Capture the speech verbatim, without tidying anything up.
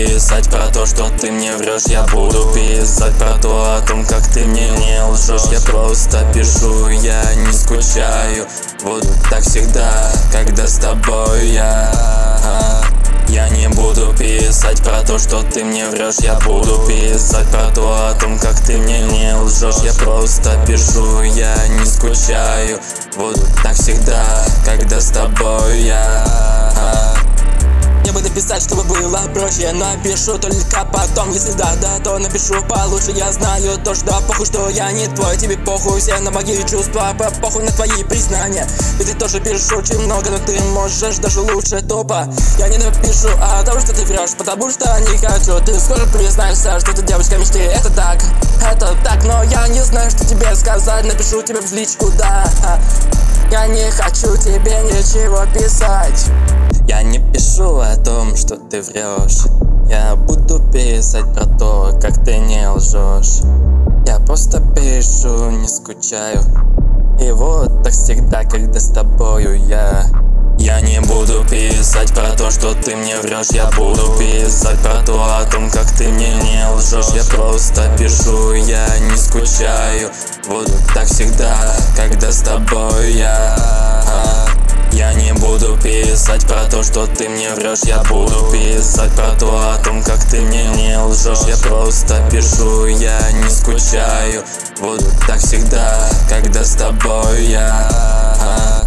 писать про то, что ты мне врешь. Я буду писать про то, о том, как ты мне не лжешь. Я просто пишу, я не скучаю. Вот так всегда, когда с тобой я. Я не буду писать про то, что ты мне врешь. Я буду писать про то, о том, как ты мне не лжешь. Я просто пишу, я не скучаю. Вот так всегда, когда с тобой я. Не буду писать, чтобы было проще. Я напишу только потом. Если да, да, то напишу получше. Я знаю то, что похуй, что я не твой. Тебе похуй все на мои чувства, похуй на твои признания. Ведь ты тоже пишешь очень много, но ты можешь даже лучше тупо. Я не напишу о том, что ты врешь, потому что не хочу. Ты скоро признаешься, что ты девочка мечты. Это так, это так, но я не знаю, что тебе сказать. Напишу тебе в личку, да. Я не хочу тебе ничего писать. Я не пишу о том, что ты врешь. Я буду писать про то, как ты не лжешь. Я просто пишу, не скучаю. И вот так всегда, когда с тобою я. Я не буду писать про то, что ты мне врешь. Я буду писать про то, о том, как ты мне не лжешь. Я просто пишу, я не скучаю. Вот так всегда, когда с тобой я. Я не буду писать про то, что ты мне врешь. Я буду писать про то, о том, как ты мне не лжешь. Я просто пишу, я не скучаю. Вот так всегда, когда с тобой я.